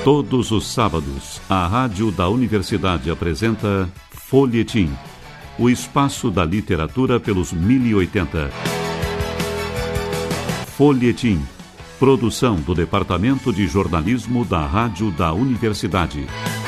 Todos os sábados, a Rádio da Universidade apresenta Folhetim, o espaço da literatura pelos 1080. Folhetim, produção do Departamento de Jornalismo da Rádio da Universidade.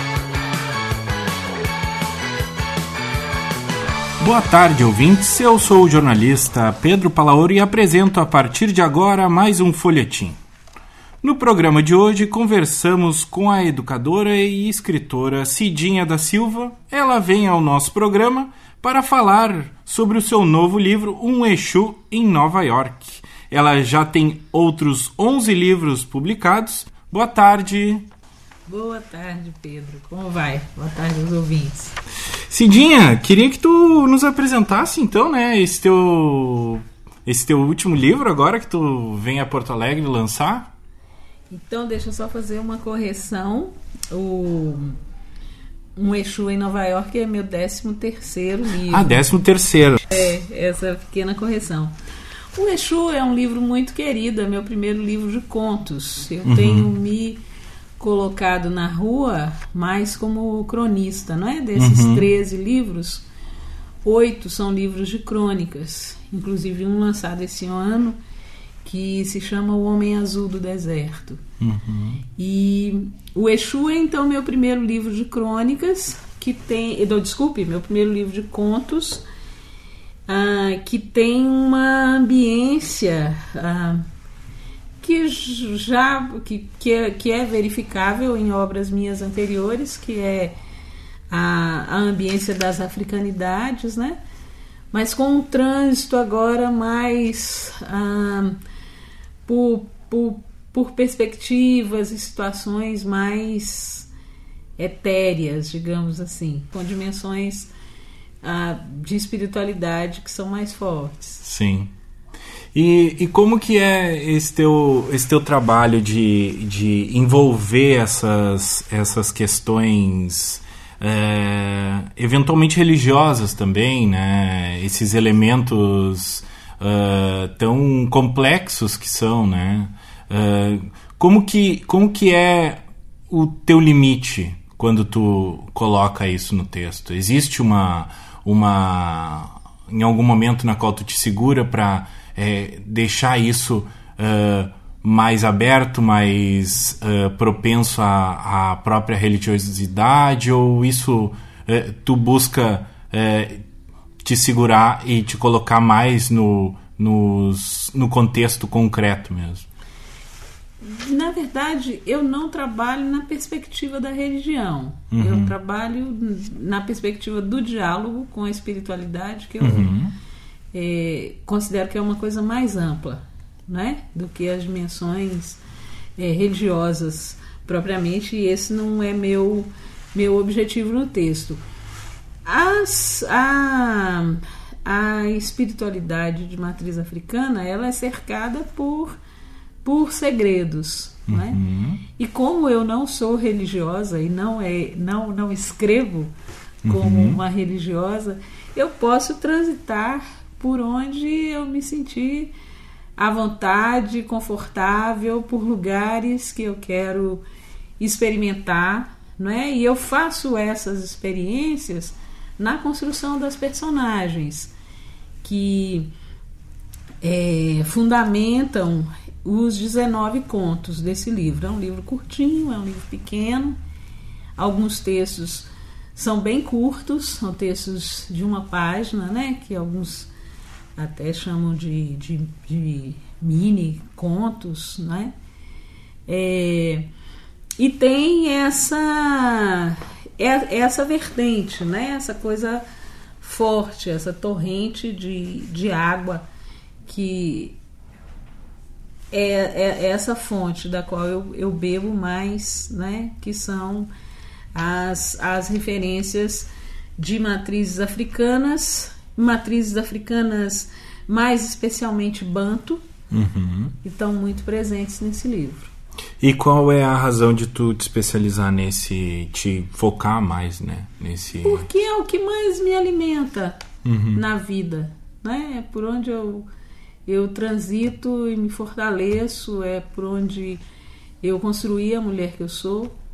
Boa tarde, ouvintes. Eu sou o jornalista Pedro Palaoro e apresento a partir de agora mais um Folhetim. No programa de hoje, conversamos com a educadora e escritora Cidinha da Silva. Ela vem ao nosso programa para falar sobre o seu novo livro, Um Exu em Nova York. Ela já tem outros 11 livros publicados. Boa tarde. Boa tarde, Pedro. Como vai? Boa tarde aos ouvintes. Cidinha, queria que tu nos apresentasse então, né, esse teu último livro agora que tu vem a Porto Alegre lançar. Então, deixa eu só fazer uma correção. Um Exu em Nova York é meu 13º livro. 13º. Essa pequena correção. O Exu é um livro muito querido, é meu primeiro livro de contos. Eu tenho me colocado na rua mais como cronista, não é? Desses 13 livros, 8 são livros de crônicas, inclusive um lançado esse ano, que se chama O Homem Azul do Deserto. E o Exu é então meu primeiro livro de crônicas, meu primeiro livro de contos, que tem uma ambiência que é verificável em obras minhas anteriores, que é a ambiência das africanidades, né? Mas com um trânsito agora mais por perspectivas e situações mais etéreas, digamos assim, com dimensões de espiritualidade que são mais fortes. Sim. E como que é esse teu trabalho de envolver essas questões eventualmente religiosas também, né? Esses elementos tão complexos que são, né? Como que é o teu limite quando tu coloca isso no texto? Existe uma em algum momento na qual tu te segura para deixar isso mais aberto, mais propenso à própria religiosidade, ou isso tu busca te segurar e te colocar mais no contexto concreto mesmo? Na verdade, eu não trabalho na perspectiva da religião. Eu trabalho na perspectiva do diálogo com a espiritualidade, que eu considero que é uma coisa mais ampla, né, do que as dimensões religiosas propriamente, e esse não é meu objetivo no texto. A espiritualidade de matriz africana, ela é cercada por segredos, né? E como eu não sou religiosa e não escrevo como uma religiosa, eu posso transitar por onde eu me sentir à vontade, confortável, por lugares que eu quero experimentar, não é? E eu faço essas experiências na construção das personagens, que fundamentam os 19 contos desse livro. É um livro curtinho, é um livro pequeno. Alguns textos são bem curtos, são textos de uma página, né? Que alguns até chamam de mini contos, né? E tem essa vertente, né? Essa coisa forte, essa torrente de água que é essa fonte da qual eu bebo mais, né? Que são as referências de matrizes africanas mais especialmente banto, que estão muito presentes nesse livro. E qual é a razão de tu te especializar te focar mais, né? Porque é o que mais me alimenta na vida, né? É por onde eu transito e me fortaleço, é por onde eu construí a mulher que eu sou,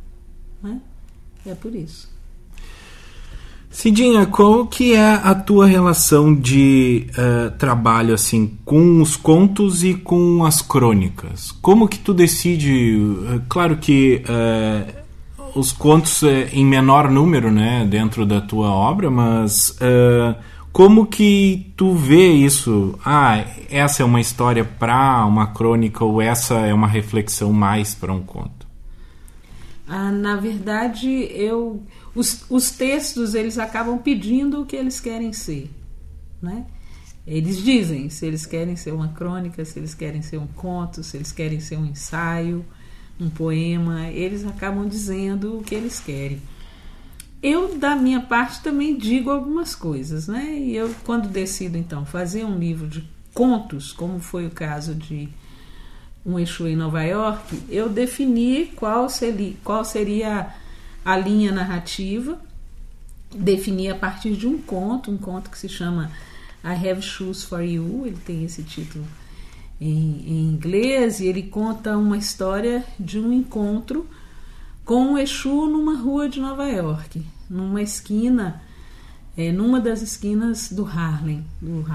né? É por isso. Cidinha, qual que é a tua relação de trabalho assim com os contos e com as crônicas? Como que tu decide? Claro que os contos em menor número, né, dentro da tua obra, mas como que tu vê isso? Essa é uma história para uma crônica ou essa é uma reflexão mais para um conto? Na verdade, os textos, eles acabam pedindo o que eles querem ser, né? Eles dizem se eles querem ser uma crônica, se eles querem ser um conto, se eles querem ser um ensaio, um poema, eles acabam dizendo o que eles querem. Eu, da minha parte, também digo algumas coisas, né? E eu, quando decido, então, fazer um livro de contos, como foi o caso de Um Exu em Nova York, eu defini qual seria a linha narrativa, defini a partir de um conto que se chama I Have Shoes for You, ele tem esse título em inglês, e ele conta uma história de um encontro com um Exu numa rua de Nova York, numa esquina, numa das esquinas do Harlem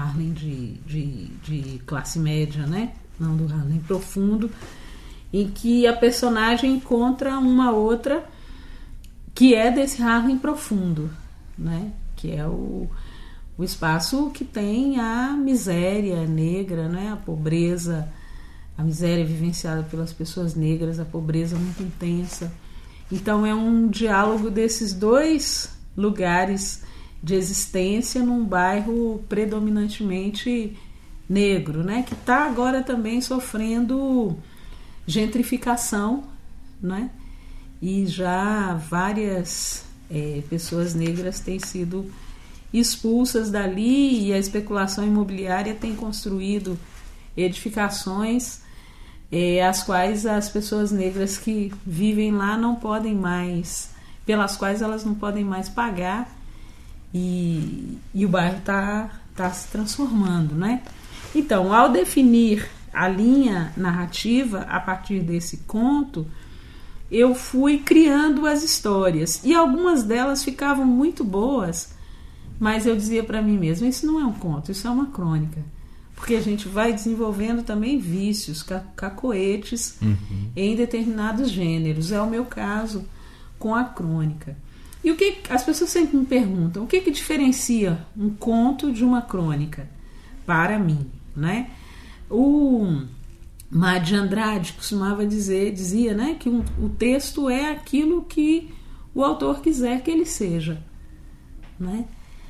de classe média, né? Não do Harlem profundo, em que a personagem encontra uma outra que é desse Harlem profundo, né? Que é o espaço que tem a miséria negra, né? A pobreza, a miséria vivenciada pelas pessoas negras, a pobreza muito intensa. Então é um diálogo desses dois lugares de existência num bairro predominantemente negro, né? Que está agora também sofrendo gentrificação, né? E já várias pessoas negras têm sido expulsas dali, e a especulação imobiliária tem construído edificações as quais as pessoas negras que vivem lá não podem mais, pelas quais elas não podem mais pagar, e o bairro está se transformando, né? Então, ao definir a linha narrativa a partir desse conto, eu fui criando as histórias, e algumas delas ficavam muito boas, mas eu dizia para mim mesma, isso não é um conto, isso é uma crônica, porque a gente vai desenvolvendo também vícios, cacoetes em determinados gêneros. É o meu caso com a crônica. E o que as pessoas sempre me perguntam, o que diferencia um conto de uma crônica para mim, né? O Mário de Andrade costumava dizia, né, que o texto é aquilo que o autor quiser que ele seja, né?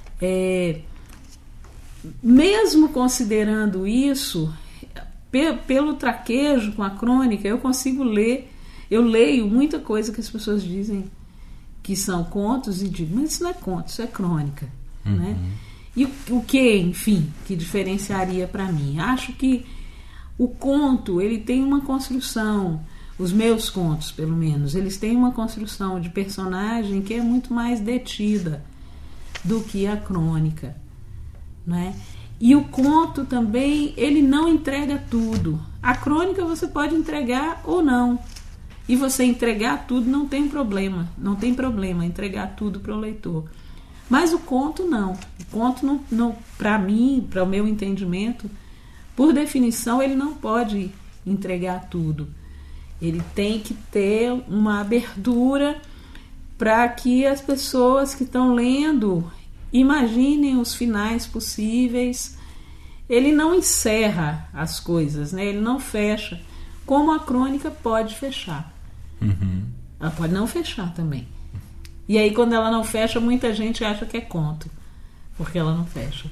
Mesmo considerando isso, pelo traquejo com a crônica, eu consigo ler, eu leio muita coisa que as pessoas dizem que são contos e digo, mas isso não é conto, isso é crônica, né? E o que, enfim, que diferenciaria para mim? Acho que o conto, ele tem uma construção, os meus contos, pelo menos, eles têm uma construção de personagem que é muito mais detida do que a crônica, né? E o conto também, ele não entrega tudo. A crônica você pode entregar ou não. E você entregar tudo não tem problema. Não tem problema entregar tudo para o leitor. Mas o conto não. O conto, não, para mim, para o meu entendimento, por definição, ele não pode entregar tudo. Ele tem que ter uma abertura para que as pessoas que estão lendo imaginem os finais possíveis. Ele não encerra as coisas, né? Ele não fecha, como a crônica pode fechar. Ela pode não fechar também. E aí, quando ela não fecha, muita gente acha que é conto, porque ela não fecha.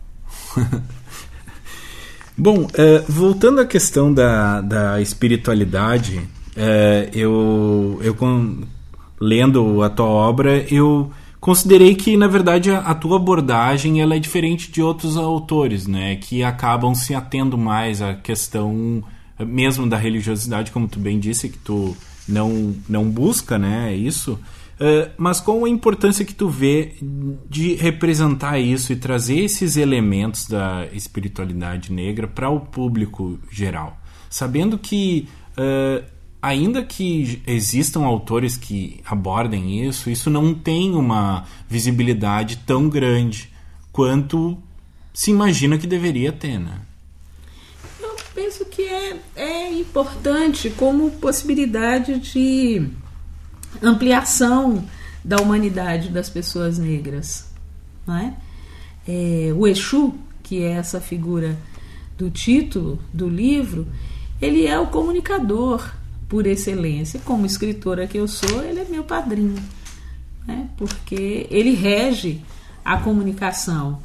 Bom, voltando à questão da espiritualidade, eu lendo a tua obra, eu considerei que, na verdade, a tua abordagem ela é diferente de outros autores, né, que acabam se atendo mais à questão mesmo da religiosidade, como tu bem disse, que tu não busca, né, isso, mas qual a importância que tu vê de representar isso e trazer esses elementos da espiritualidade negra para o público geral, sabendo que ainda que existam autores que abordem isso não tem uma visibilidade tão grande quanto se imagina que deveria ter, né? Eu penso que é importante como possibilidade de ampliação da humanidade das pessoas negras, não é? O Exu, que é essa figura do título do livro, ele é o comunicador por excelência. Como escritora que eu sou, ele é meu padrinho, né? Porque ele rege a comunicação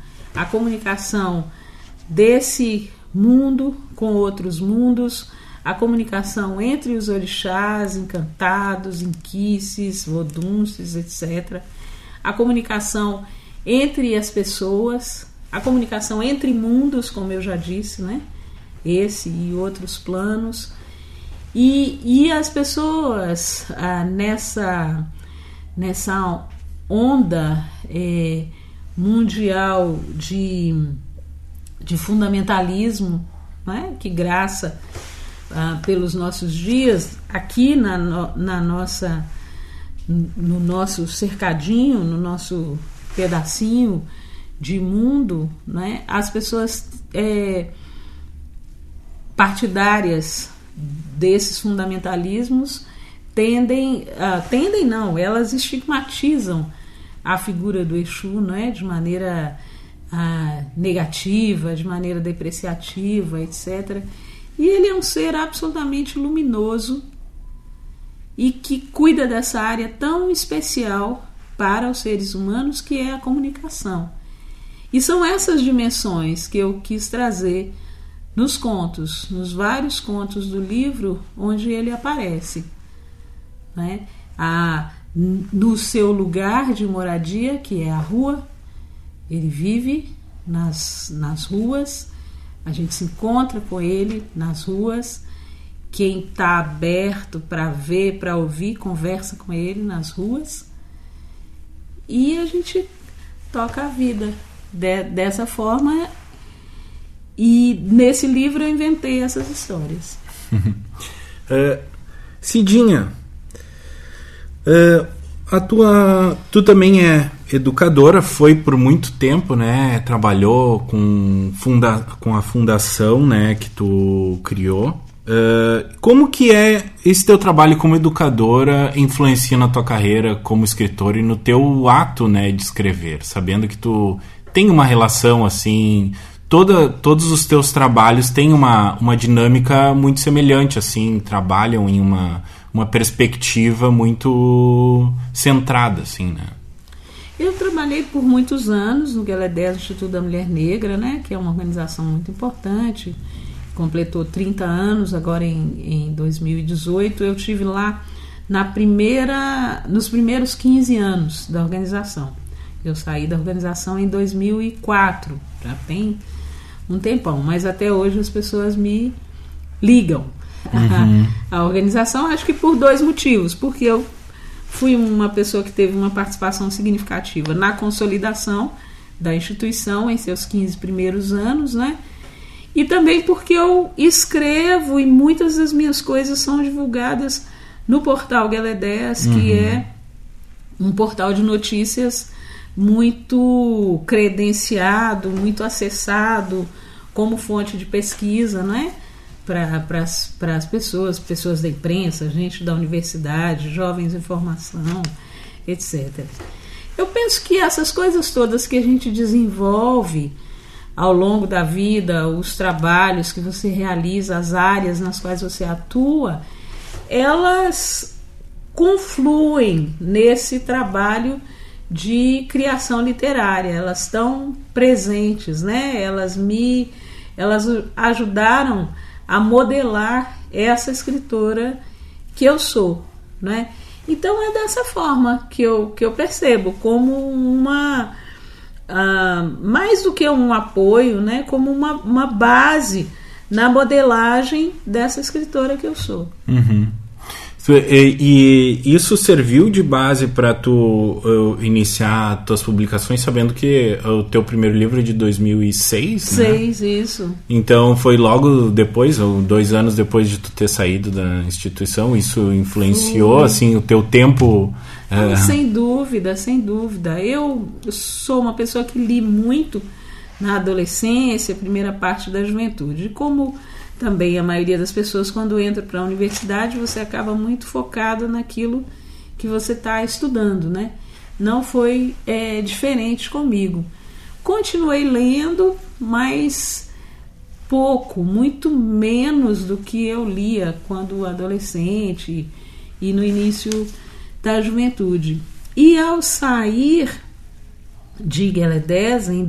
desse mundo com outros mundos, a comunicação entre os orixás, encantados, inquices, vodunces, etc. A comunicação entre as pessoas, a comunicação entre mundos, como eu já disse, né? Esse e outros planos. E as pessoas nessa onda mundial de fundamentalismo, né, que graça pelos nossos dias, aqui no nosso cercadinho, no nosso pedacinho de mundo, né, as pessoas partidárias desses fundamentalismos elas estigmatizam a figura do Exu, né, de maneira negativa, de maneira depreciativa, etc. E ele é um ser absolutamente luminoso e que cuida dessa área tão especial para os seres humanos, que é a comunicação. E são essas dimensões que eu quis trazer nos contos, nos vários contos do livro onde ele aparece, né? No seu lugar de moradia, que é a rua, ele vive nas ruas, a gente se encontra com ele nas ruas, quem está aberto para ver, para ouvir, conversa com ele nas ruas, e a gente toca a vida dessa forma. E nesse livro eu inventei essas histórias. Cidinha, tu também é educadora, foi por muito tempo, né? Trabalhou com a fundação, né, que tu criou. Como que é esse teu trabalho como educadora influencia na tua carreira como escritora e no teu ato, né, de escrever, sabendo que tu tem uma relação assim... Todos os teus trabalhos têm uma dinâmica muito semelhante, assim, trabalham em uma perspectiva muito centrada, assim, né? Eu trabalhei por muitos anos no GELEDES, Instituto da Mulher Negra, né, que é uma organização muito importante, completou 30 anos agora em 2018. Eu estive lá nos primeiros 15 anos da organização. Eu saí da organização em 2004, já tem um tempão, mas até hoje as pessoas me ligam à organização, acho que por 2 motivos, porque eu fui uma pessoa que teve uma participação significativa na consolidação da instituição em seus 15 primeiros anos, né? E também porque eu escrevo e muitas das minhas coisas são divulgadas no portal GELEDES, que é um portal de notícias muito credenciado, muito acessado como fonte de pesquisa, né? Para as pessoas da imprensa, gente da universidade, jovens em formação, etc. Eu penso que essas coisas todas que a gente desenvolve ao longo da vida, os trabalhos que você realiza, as áreas nas quais você atua, elas confluem nesse trabalho de criação literária, elas estão presentes, né? Elas ajudaram a modelar essa escritora que eu sou, né? Então é dessa forma que eu percebo, como mais do que um apoio, né? Como uma base na modelagem dessa escritora que eu sou. E isso serviu de base para tu iniciar tuas publicações, sabendo que o teu primeiro livro é de 2006, né? Isso. Então foi logo depois, ou 2 anos depois de tu ter saído da instituição, isso influenciou assim o teu tempo? Sem dúvida. Eu sou uma pessoa que li muito na adolescência, primeira parte da juventude. Como também a maioria das pessoas, quando entra para a universidade, você acaba muito focado naquilo que você está estudando, né? Não foi diferente comigo. Continuei lendo, mas pouco, muito menos do que eu lia quando adolescente e no início da juventude. E ao sair de Gueledés, em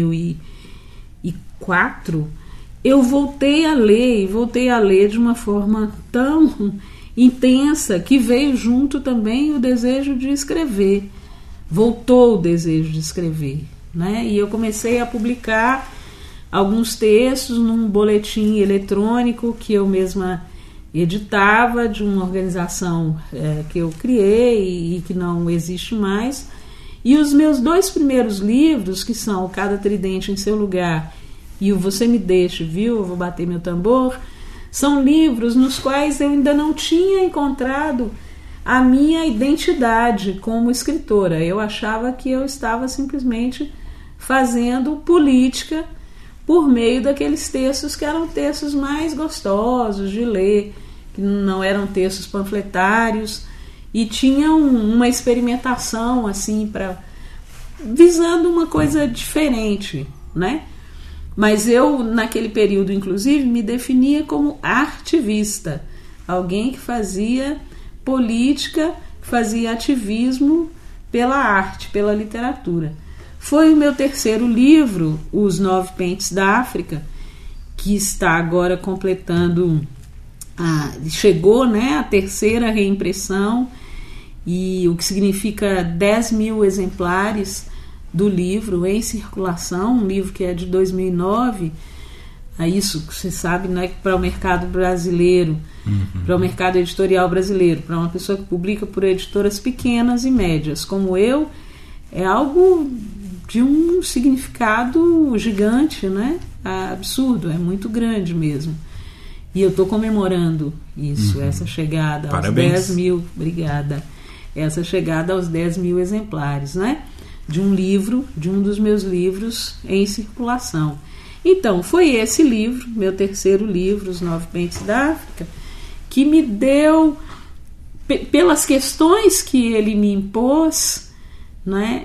2004, eu voltei a ler de uma forma tão intensa que veio junto também o desejo de escrever. Voltou o desejo de escrever, né? E eu comecei a publicar alguns textos num boletim eletrônico que eu mesma editava, de uma organização que eu criei e que não existe mais. E os meus 2 primeiros livros, que são Cada Tridente em Seu Lugar e o Você Me Deixe, Viu? Eu Vou Bater Meu Tambor, são livros nos quais eu ainda não tinha encontrado a minha identidade como escritora. Eu achava que eu estava simplesmente fazendo política por meio daqueles textos que eram textos mais gostosos de ler, que não eram textos panfletários e tinham uma experimentação assim visando uma coisa diferente, né? Mas eu, naquele período, inclusive, me definia como artivista, alguém que fazia política, fazia ativismo pela arte, pela literatura. Foi o meu terceiro livro, Os 9 Pentes da África, que está agora completando, chegou, né, a terceira reimpressão, e o que significa 10.000 exemplares do livro em circulação, um livro que é de 2009. Isso, você sabe, né, para o mercado brasileiro, para o mercado editorial brasileiro, para uma pessoa que publica por editoras pequenas e médias, como eu, é algo de um significado gigante, né? Absurdo, é muito grande mesmo. E eu estou comemorando isso, essa chegada aos Parabéns. 10.000, obrigada, essa chegada aos 10.000 exemplares, né? De um livro, de um dos meus livros em circulação. Então, foi esse livro, meu terceiro livro, Os 9 Pentes da África, que me deu, pelas questões que ele me impôs, né,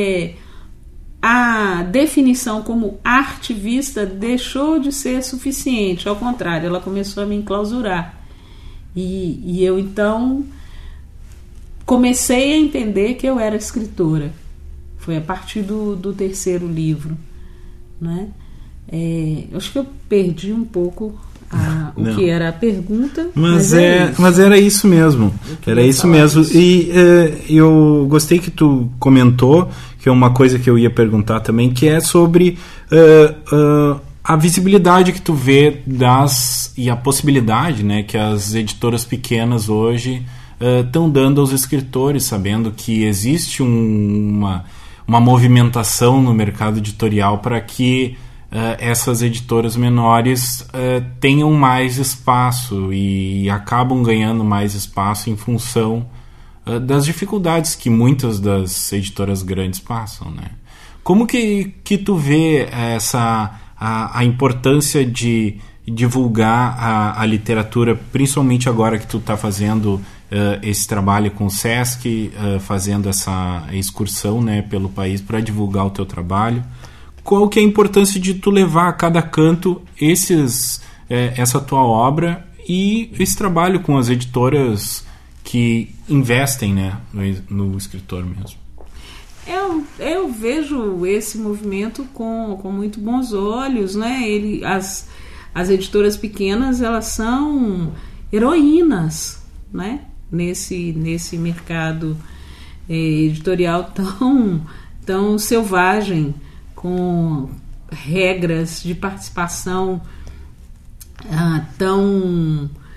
a definição como artivista deixou de ser suficiente, ao contrário, ela começou a me enclausurar. E eu, então, comecei a entender que eu era escritora. Foi a partir do terceiro livro, né? Acho que eu perdi um pouco o que era a pergunta. Mas era isso mesmo. Era isso mesmo. E eu gostei que tu comentou, que é uma coisa que eu ia perguntar também, que é sobre a visibilidade que tu vê e a possibilidade, né, que as editoras pequenas hoje estão dando aos escritores, sabendo que existe uma movimentação no mercado editorial para que essas editoras menores tenham mais espaço e acabam ganhando mais espaço em função das dificuldades que muitas das editoras grandes passam, né? Como que tu vê a importância de divulgar a literatura, principalmente agora que tu está fazendo esse trabalho com o Sesc, fazendo essa excursão, né, pelo país para divulgar o teu trabalho? Qual que é a importância de tu levar a cada canto essa tua obra e esse trabalho com as editoras que investem, né, no escritor mesmo? Eu vejo esse movimento com muito bons olhos, né? As editoras pequenas, elas são heroínas, né? Nesse mercado editorial tão selvagem, com regras de participação tão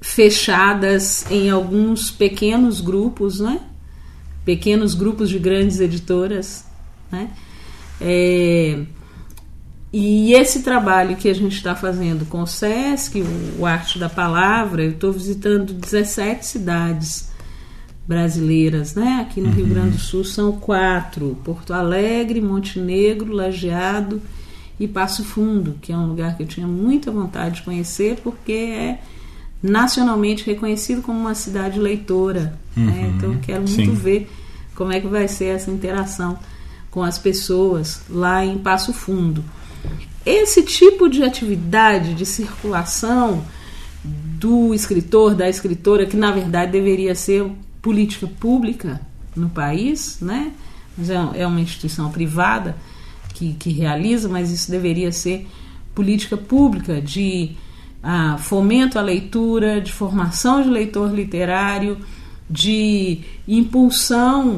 fechadas em alguns pequenos grupos, né? Pequenos grupos de grandes editoras, né? E esse trabalho que a gente está fazendo com o SESC, o Arte da Palavra, eu estou visitando 17 cidades brasileiras, né? Aqui no Rio Grande do Sul são 4: Porto Alegre, Montenegro, Lajeado e Passo Fundo, que é um lugar que eu tinha muita vontade de conhecer, porque é nacionalmente reconhecido como uma cidade leitora, né? Então eu quero muito ver como é que vai ser essa interação com as pessoas lá em Passo Fundo. Esse tipo de atividade de circulação do escritor, da escritora, que na verdade deveria ser política pública no país, né? Mas é uma instituição privada que realiza, mas isso deveria ser política pública de fomento à leitura, de formação de leitor literário, de impulsão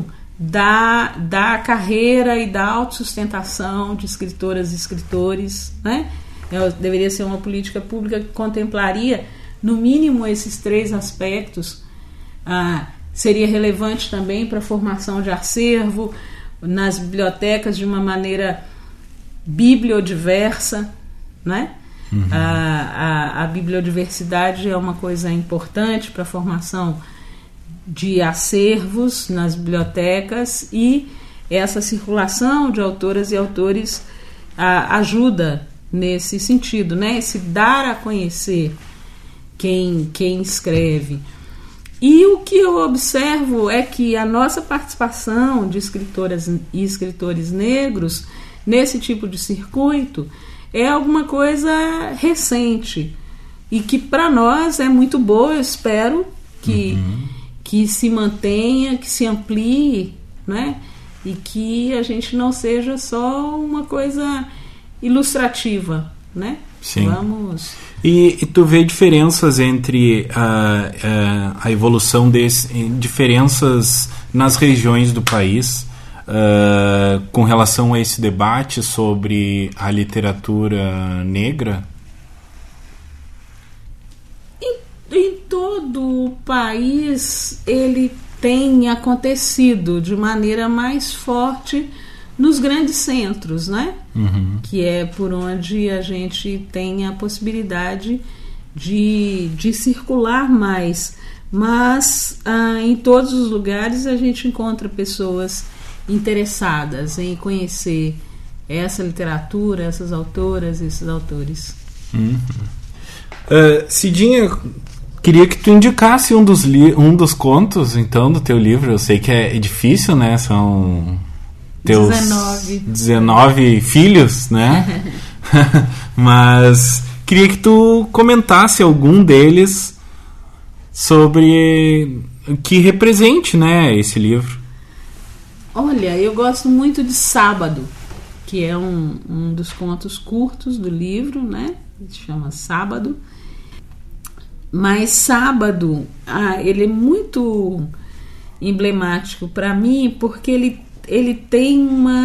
da carreira e da autossustentação de escritoras e escritores, né? Deveria ser uma política pública que contemplaria, no mínimo, esses 3 aspectos. Seria relevante também para a formação de acervo nas bibliotecas de uma maneira bibliodiversa, né? A bibliodiversidade é uma coisa importante para a formação de acervos nas bibliotecas, e essa circulação de autoras e autores ajuda nesse sentido, né? Esse dar a conhecer quem escreve. E o que eu observo é que a nossa participação de escritoras e escritores negros nesse tipo de circuito é alguma coisa recente e que para nós é muito boa. Eu espero que se mantenha, que se amplie, né? E que a gente não seja só uma coisa ilustrativa, né? Sim. Vamos... E tu vê diferenças entre a evolução diferenças nas regiões do país com relação a esse debate sobre a literatura negra? Em todo o país ele tem acontecido de maneira mais forte nos grandes centros, né? Que é por onde a gente tem a possibilidade de circular mais. Mas em todos os lugares a gente encontra pessoas interessadas em conhecer essa literatura, essas autoras, esses autores. Cidinha, queria que tu indicasse um dos contos, então, do teu livro. Eu sei que é difícil, né? São teus 19 filhos, né? Mas queria que tu comentasse algum deles sobre o que represente, né, esse livro. Olha, eu gosto muito de Sábado, que é um dos contos curtos do livro, né? Se chama Sábado. Mas Sábado, ele é muito emblemático para mim, porque ele tem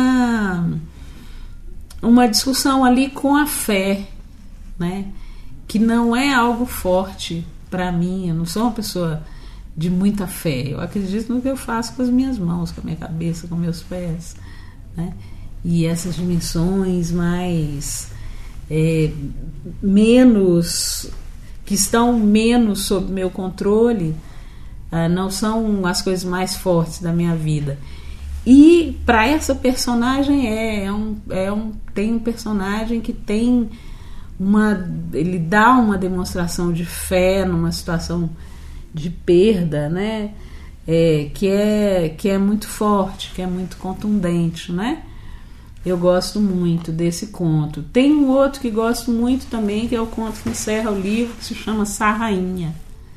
uma discussão ali com a fé, né? Que não é algo forte para mim. Eu não sou uma pessoa de muita fé. Eu acredito no que eu faço com as minhas mãos, com a minha cabeça, com meus pés, né? E essas dimensões mais que estão menos sob meu controle, não são as coisas mais fortes da minha vida. E para essa personagem tem um personagem que tem ele dá uma demonstração de fé numa situação de perda, né? Que é muito forte, que é muito contundente, né? Eu gosto muito desse conto. Tem um outro que gosto muito também, que é o conto que encerra o livro, que se chama Sarrainha.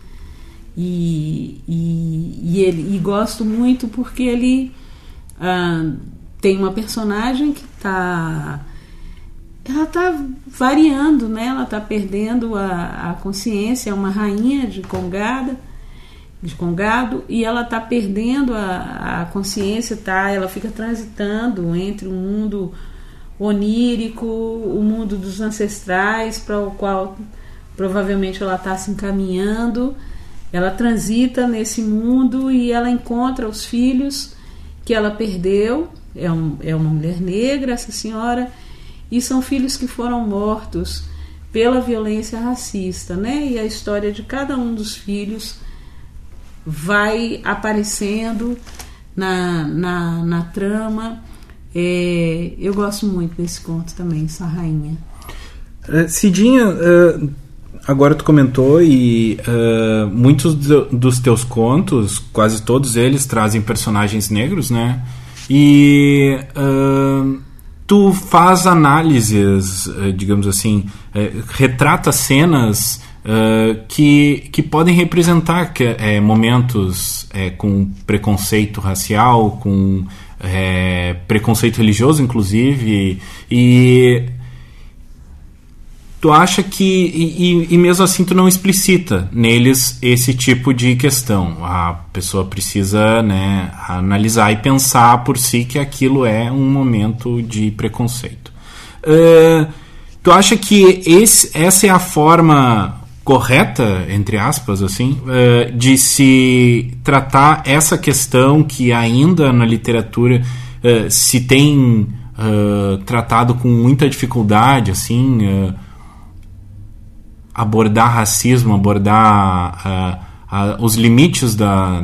E gosto muito porque ele tem uma personagem que ela está variando, né? Ela está perdendo a consciência, é uma rainha de Congado, e ela está perdendo a consciência, ela fica transitando entre o mundo onírico, o mundo dos ancestrais, para o qual provavelmente ela está se encaminhando, ela transita nesse mundo e ela encontra os filhos que ela perdeu. É uma mulher negra, essa senhora, e são filhos que foram mortos pela violência racista, né? E a história de cada um dos filhos vai aparecendo na trama. Eu gosto muito desse conto também, Essa Rainha. Cidinha, agora tu comentou e muitos dos teus contos, quase todos eles, trazem personagens negros, né? E tu faz análises, digamos assim, retrata cenas que podem representar momentos com preconceito racial, com preconceito religioso, inclusive, e tu acha que e mesmo assim tu não explicita neles esse tipo de questão. A pessoa precisa, né, analisar e pensar por si que aquilo é um momento de preconceito. Tu acha que essa é a forma correta, entre aspas, assim, de se tratar essa questão que ainda na literatura se tem tratado com muita dificuldade, assim, abordar racismo, abordar os limites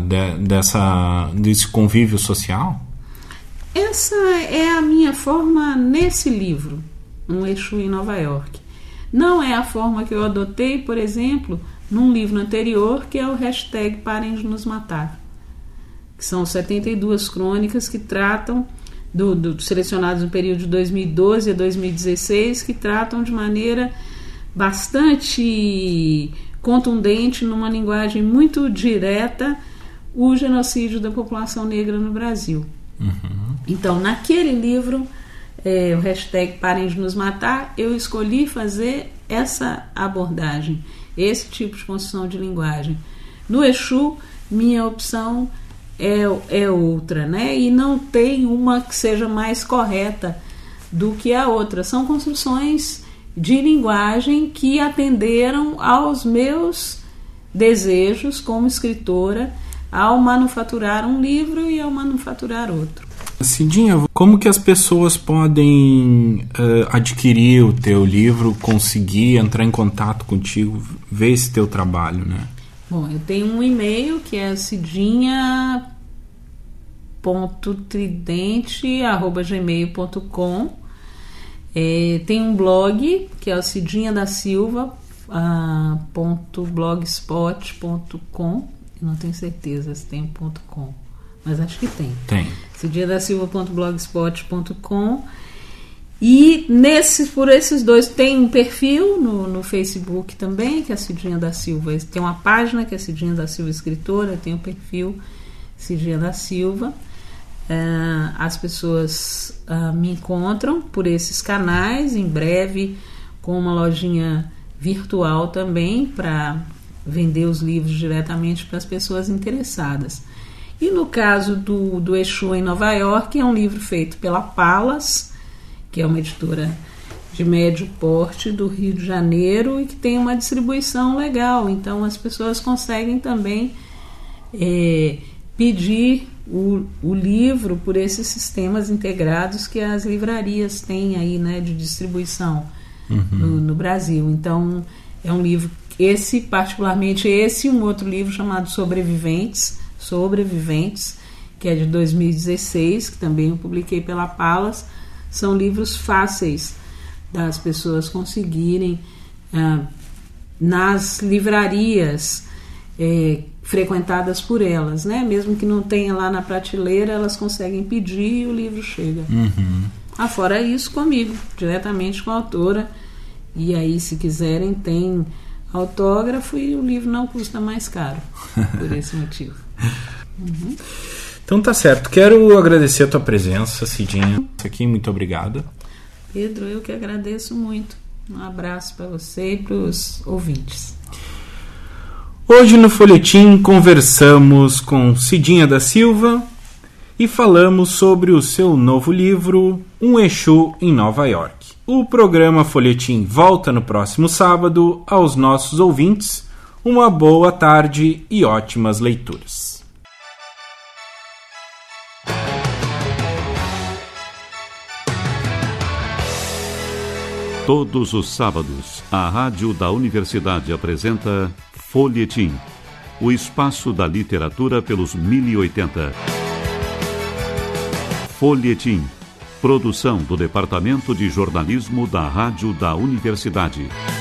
desse convívio social? Essa é a minha forma nesse livro, Um Exu em Nova York. Não é a forma que eu adotei, por exemplo, num livro anterior, que é o hashtag Parem de Nos Matar, que são 72 crônicas que tratam, selecionadas no período de 2012 a 2016, que tratam de maneira bastante contundente, numa linguagem muito direta, o genocídio da população negra no Brasil. Uhum. Então, naquele livro, o hashtag Parem de Nos Matar, eu escolhi fazer essa abordagem, esse tipo de construção de linguagem. No Exu, minha opção é outra, né? E não tem uma que seja mais correta do que a outra. São construções de linguagem que atenderam aos meus desejos como escritora ao manufaturar um livro e ao manufaturar outro. Cidinha, como que as pessoas podem adquirir o teu livro, conseguir entrar em contato contigo, ver esse teu trabalho, né? Bom, eu tenho um e-mail que é cidinha.tridente@gmail.com. Tem um blog que é o cidinhadasilva.blogspot.com. Eu não tenho certeza se tem .com, mas acho que tem. cidinhadasilva.blogspot.com. E por esses dois tem um perfil no Facebook também, que é a Cidinha da Silva. Tem uma página que é Cidinha da Silva Escritora, tem o perfil Cidinha da Silva. As pessoas me encontram por esses canais, em breve com uma lojinha virtual também, para vender os livros diretamente para as pessoas interessadas. E no caso do Exu em Nova York, é um livro feito pela Palas, que é uma editora de médio porte do Rio de Janeiro e que tem uma distribuição legal. Então as pessoas conseguem também pedir o livro por esses sistemas integrados que as livrarias têm aí, né, de distribuição no Brasil. Então é um livro, particularmente esse, um outro livro chamado Sobreviventes, que é de 2016, que também eu publiquei pela Palas. São livros fáceis das pessoas conseguirem nas livrarias frequentadas por elas, né? Mesmo que não tenha lá na prateleira, elas conseguem pedir e o livro chega. Fora isso, comigo, diretamente com a autora. E aí, se quiserem, tem autógrafo e o livro não custa mais caro, por esse motivo. Então tá certo. Quero agradecer a tua presença, Cidinha. Aqui, muito obrigado. Pedro, eu que agradeço muito. Um abraço para você e para os ouvintes. Hoje no Folhetim conversamos com Cidinha da Silva e falamos sobre o seu novo livro, Um Exu em Nova York. O programa Folhetim volta no próximo sábado. Aos nossos ouvintes, uma boa tarde e ótimas leituras. Todos os sábados, a Rádio da Universidade apresenta Folhetim, o espaço da literatura pelos 1080. Folhetim, produção do Departamento de Jornalismo da Rádio da Universidade.